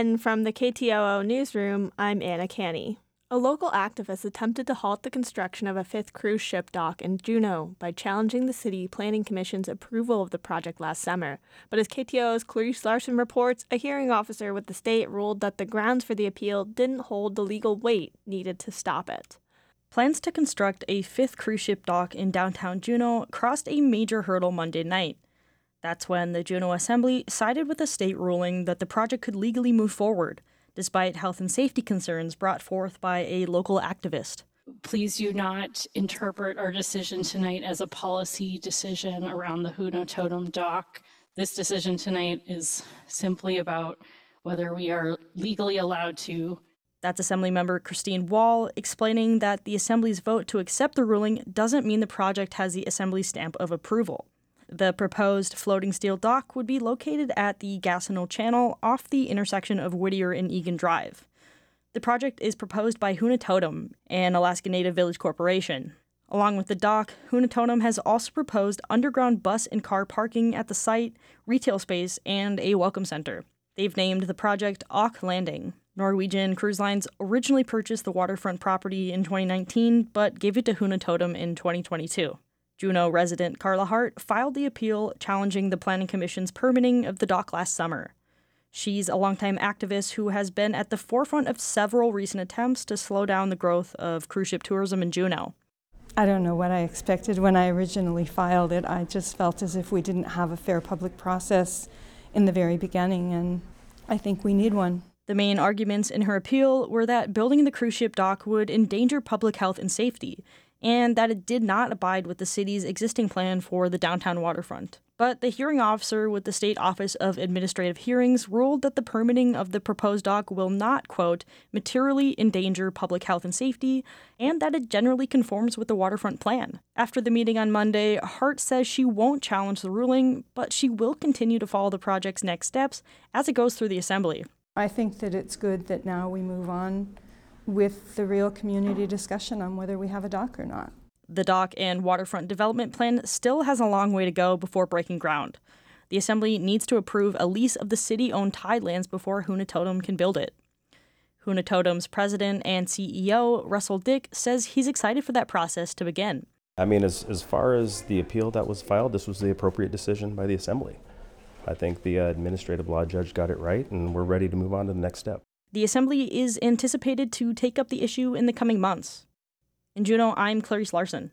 And from the KTOO newsroom, I'm Anna Canny. A local activist attempted to halt the construction of a fifth cruise ship dock in Juneau by challenging the City Planning Commission's approval of the project last summer. But as KTOO's Clarice Larson reports, a hearing officer with the state ruled that the grounds for the appeal didn't hold the legal weight needed to stop it. Plans to construct a fifth cruise ship dock in downtown Juneau crossed a major hurdle Monday night. That's when the Juneau Assembly sided with the state ruling that the project could legally move forward, despite health and safety concerns brought forth by a local activist. Please do not interpret our decision tonight as a policy decision around the Huna Totem dock. This decision tonight is simply about whether we are legally allowed to. That's Assemblymember Christine Wall explaining that the Assembly's vote to accept the ruling doesn't mean the project has the Assembly's stamp of approval. The proposed floating steel dock would be located at the Gastineau Channel off the intersection of Whittier and Egan Drive. The project is proposed by Huna Totem, an Alaska Native Village corporation. Along with the dock, Huna Totem has also proposed underground bus and car parking at the site, retail space, and a welcome center. They've named the project Auk Landing. Norwegian Cruise Lines originally purchased the waterfront property in 2019, but gave it to Huna Totem in 2022. Juneau resident Carla Hart filed the appeal challenging the Planning Commission's permitting of the dock last summer. She's a longtime activist who has been at the forefront of several recent attempts to slow down the growth of cruise ship tourism in Juneau. I don't know what I expected when I originally filed it. I just felt as if we didn't have a fair public process in the very beginning, and I think we need one. The main arguments in her appeal were that building the cruise ship dock would endanger public health and safety, and that it did not abide with the city's existing plan for the downtown waterfront. But the hearing officer with the State Office of Administrative Hearings ruled that the permitting of the proposed dock will not, quote, materially endanger public health and safety, and that it generally conforms with the waterfront plan. After the meeting on Monday, Hart says she won't challenge the ruling, but she will continue to follow the project's next steps as it goes through the Assembly. I think that it's good that now we move on with the real community discussion on whether we have a dock or not. The dock and waterfront development plan still has a long way to go before breaking ground. The Assembly needs to approve a lease of the city-owned tidelands before Huna Totem can build it. Huna Totem's president and CEO, Russell Dick, says he's excited for that process to begin. I mean, as far as the appeal that was filed, this was the appropriate decision by the Assembly. I think the administrative law judge got it right, and we're ready to move on to the next step. The Assembly is anticipated to take up the issue in the coming months. In Juneau, I'm Clarice Larson.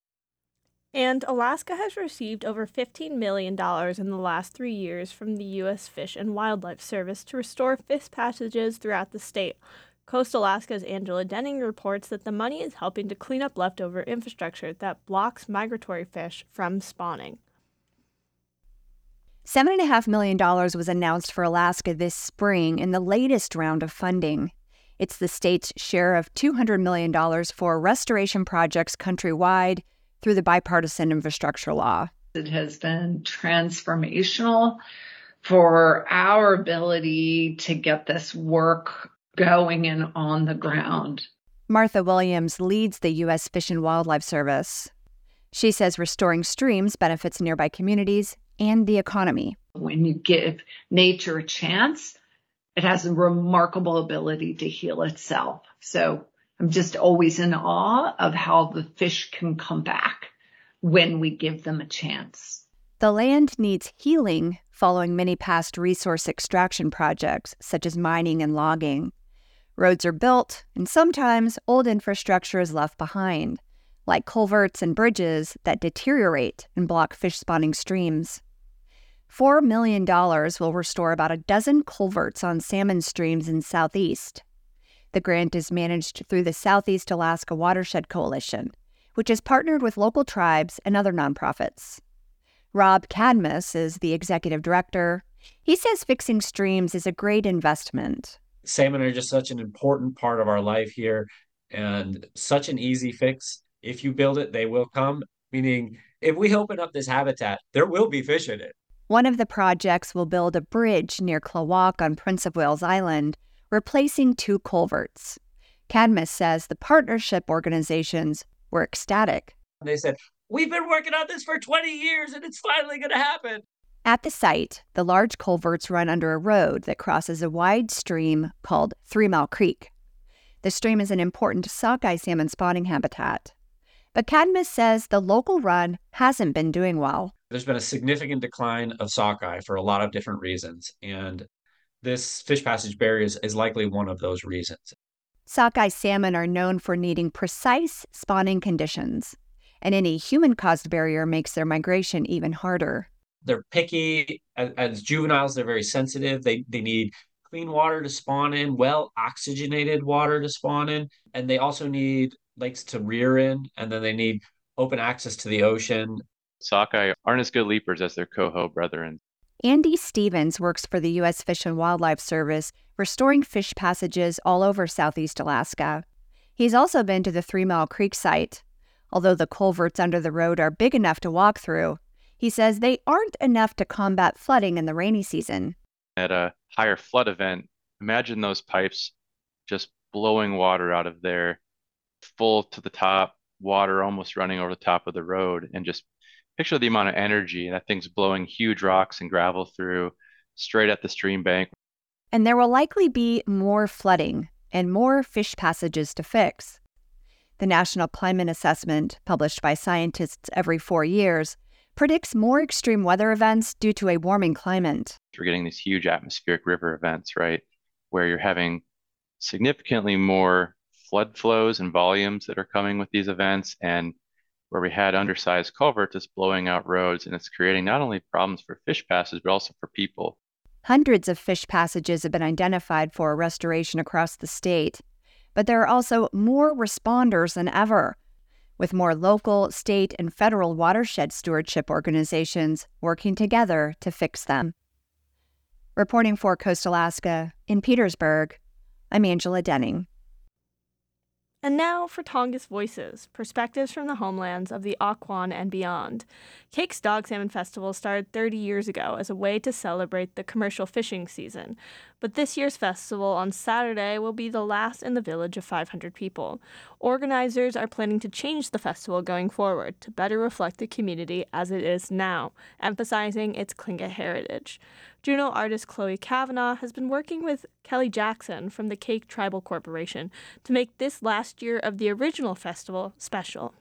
And Alaska has received over $15 million in the last 3 years from the U.S. Fish and Wildlife Service to restore fish passages throughout the state. Coast Alaska's Angela Denning reports that the money is helping to clean up leftover infrastructure that blocks migratory fish from spawning. $7.5 million was announced for Alaska this spring in the latest round of funding. It's the state's share of $200 million for restoration projects countrywide through the bipartisan infrastructure law. It has been transformational for our ability to get this work going and on the ground. Martha Williams leads the U.S. Fish and Wildlife Service. She says restoring streams benefits nearby communities and the economy. When you give nature a chance, it has a remarkable ability to heal itself. So I'm just always in awe of how the fish can come back when we give them a chance. The land needs healing following many past resource extraction projects, such as mining and logging. Roads are built, and sometimes old infrastructure is left behind, like culverts and bridges that deteriorate and block fish spawning streams. $4 million will restore about a dozen culverts on salmon streams in Southeast. The grant is managed through the Southeast Alaska Watershed Coalition, which has partnered with local tribes and other nonprofits. Rob Cadmus is the executive director. He says fixing streams is a great investment. Salmon are just such an important part of our life here and such an easy fix. If you build it, they will come, meaning if we open up this habitat, there will be fish in it. One of the projects will build a bridge near Klawock on Prince of Wales Island, replacing 2 culverts. Cadmus says the partnership organizations were ecstatic. They said, we've been working on this for 20 years and it's finally going to happen. At the site, the large culverts run under a road that crosses a wide stream called 3 Mile Creek. The stream is an important sockeye salmon spawning habitat. But Cadmus says the local run hasn't been doing well. There's been a significant decline of sockeye for a lot of different reasons, and this fish passage barrier is likely one of those reasons. Sockeye salmon are known for needing precise spawning conditions, and any human-caused barrier makes their migration even harder. They're picky. As juveniles, they're very sensitive. They need clean water to spawn in, well-oxygenated water to spawn in, and they also need lakes to rear in, and then they need open access to the ocean. Sockeye aren't as good leapers as their coho brethren. Andy Stevens works for the U.S. Fish and Wildlife Service, restoring fish passages all over southeast Alaska. He's also been to the 3 Mile Creek site. Although the culverts under the road are big enough to walk through, he says they aren't enough to combat flooding in the rainy season. At a higher flood event, imagine those pipes just blowing water out of there, full to the top, water almost running over the top of the road, and just picture the amount of energy that thing's blowing huge rocks and gravel through straight at the stream bank. And there will likely be more flooding and more fish passages to fix. The National Climate Assessment, published by scientists every 4 years, predicts more extreme weather events due to a warming climate. We're getting these huge atmospheric river events, right, where you're having significantly more flood flows and volumes that are coming with these events, and where we had undersized culverts just blowing out roads, and it's creating not only problems for fish passage, but also for people. Hundreds of fish passages have been identified for restoration across the state, but there are also more responders than ever, with more local, state, and federal watershed stewardship organizations working together to fix them. Reporting for Coast Alaska, in Petersburg, I'm Angela Denning. And now for Tongass Voices, perspectives from the homelands of the Akwán and beyond. Cake's Dog Salmon Festival started 30 years ago as a way to celebrate the commercial fishing season. But this year's festival on Saturday will be the last in the village of 500 people. Organizers are planning to change the festival going forward to better reflect the community as it is now, emphasizing its Tlingit heritage. Juneau artist Chloe Kavanaugh has been working with Kelly Jackson from the Cake Tribal Corporation to make this last year of the original festival special.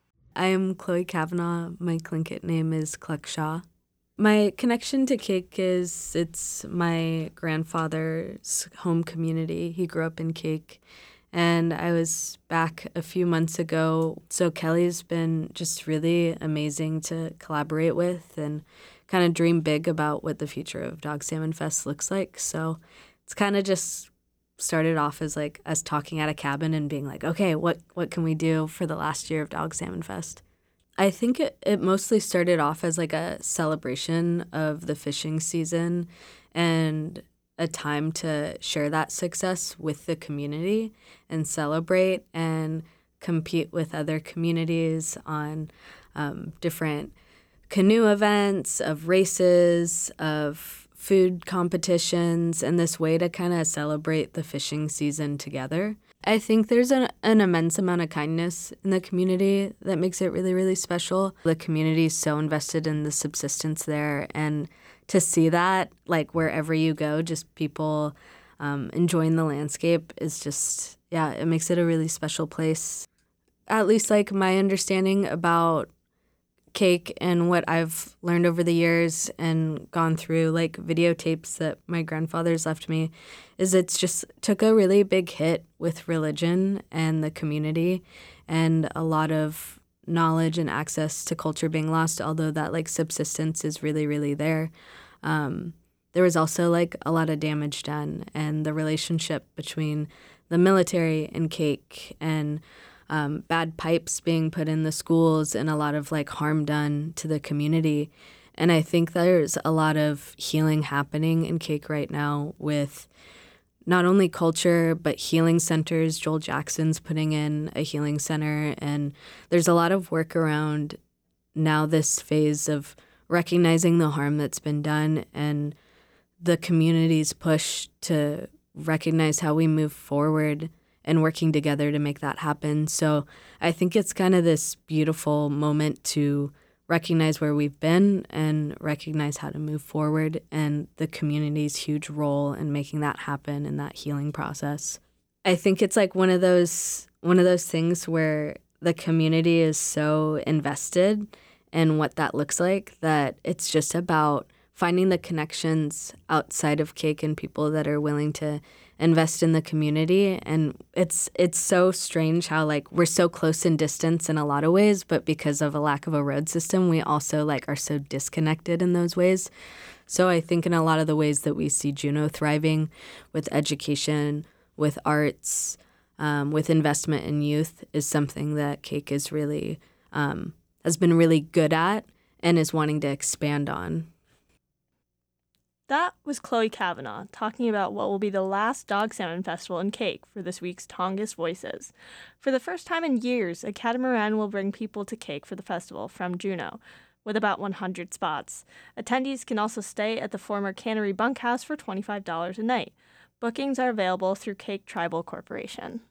I am Chloe Kavanaugh. My Tlingit name is Cluckshaw. My connection to Cake is it's my grandfather's home community. He grew up in Cake, and I was back a few months ago. So Kelly's been just really amazing to collaborate with and kind of dream big about what the future of Dog Salmon Fest looks like. So it's kind of just started off as like us talking at a cabin and being like, okay, what can we do for the last year of Dog Salmon Fest? I think it mostly started off as like a celebration of the fishing season and a time to share that success with the community and celebrate and compete with other communities on different canoe events, of races, of food competitions, and this way to kind of celebrate the fishing season together. I think there's an immense amount of kindness in the community that makes it really, really special. The community is so invested in the subsistence there, and to see that, like wherever you go, just people enjoying the landscape is just, yeah, it makes it a really special place. At least like my understanding about Cake and what I've learned over the years and gone through like videotapes that my grandfather's left me is it's just took a really big hit with religion and the community and a lot of knowledge and access to culture being lost, although that like subsistence is really, really there. There was also like a lot of damage done, and the relationship between the military and Cake and bad pipes being put in the schools and a lot of like harm done to the community. And I think there's a lot of healing happening in Cake right now with not only culture, but healing centers. Joel Jackson's putting in a healing center, and there's a lot of work around now this phase of recognizing the harm that's been done and the community's push to recognize how we move forward and working together to make that happen. So I think it's kind of this beautiful moment to recognize where we've been and recognize how to move forward and the community's huge role in making that happen in that healing process. I think it's like one of those things where the community is so invested in what that looks like that it's just about finding the connections outside of Cake and people that are willing to invest in the community. And it's so strange how like we're so close in distance in a lot of ways, but because of a lack of a road system, we also like are so disconnected in those ways. So I think in a lot of the ways that we see Juneau thriving with education, with arts, with investment in youth is something that Cake is really has been really good at and is wanting to expand on. That was Chloe Kavanaugh talking about what will be the last Dog Salmon Festival in Cake for this week's Tongass Voices. For the first time in years, a catamaran will bring people to Cake for the festival from Juneau, with about 100 spots. Attendees can also stay at the former Cannery Bunkhouse for $25 a night. Bookings are available through Cake Tribal Corporation.